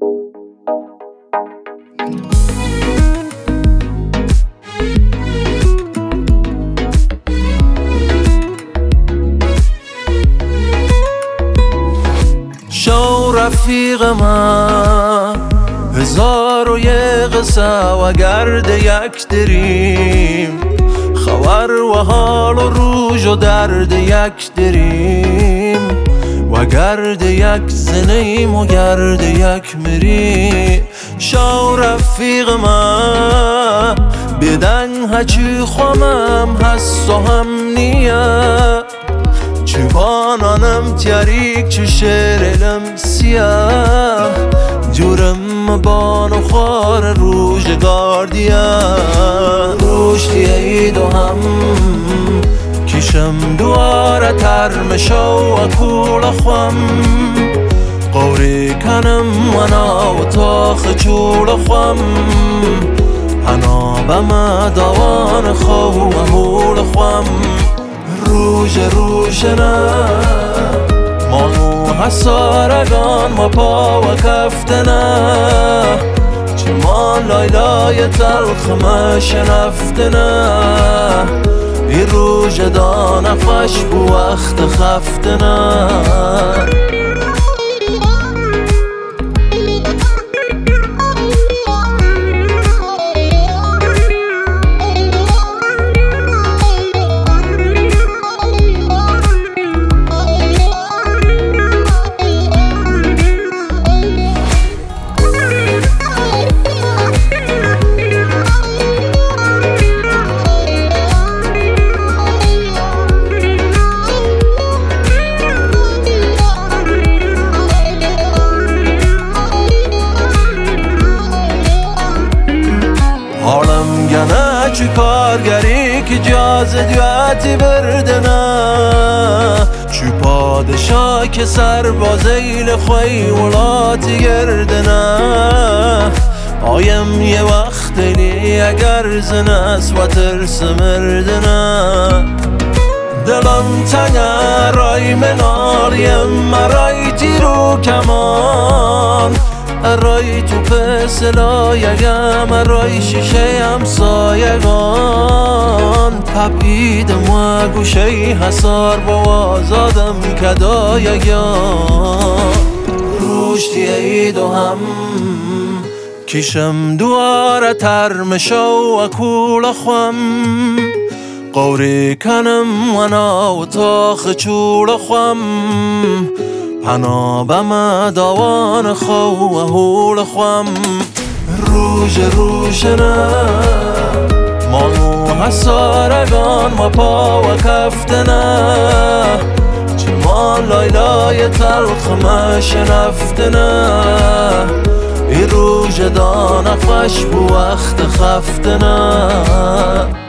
شو رفیق من 1001 قصه و گرد یک دریم، خبر و حال و روج و درد یک دریم، و گرد یک زنیم و گرد یک مریم. شو رفیق من بدن هچی خوامم هست و هم نیه، چوبانانم تیاریک چو شیرلم سیاه، جورم بان و خوار روزگار دیا. روش دیید و هم کشم دواره ترم شو و کول خوام، قوری کنم ونا و تاخ چول خوام، هنا بما دوان خو و مول خوام. روش نه مانو حسارگان ما پا و کفتنه، چمان لایلای تلخ ما شنفتنه، ای روش دانه خوش بو وقت خفتنه. حالم گنه چی کارگری که جاز دیوتی بردنه، چی پادشاه که سربازیل خوی ولاتی گردنه. آیم یه وقت لی اگر زنس و ترس مردنه، دلم تنه رای منالیم مرای تیرو کمان، رای تو پسلایگم رای شیشه همسایگان، پپیدم و گوشه حسار با آزادم کدایگان. روش دیید و هم کشم دواره ترم شو و کول خوام، قوری کنم ونا و تاخ چول خوام، پنا بما دوان خو و هول خوام. روش نه مانو حسارگان ما پا و کفتنه، چمان لایلای تلخ ما شنفتنه، ای روش دانه خوش بو وقت خفتنه.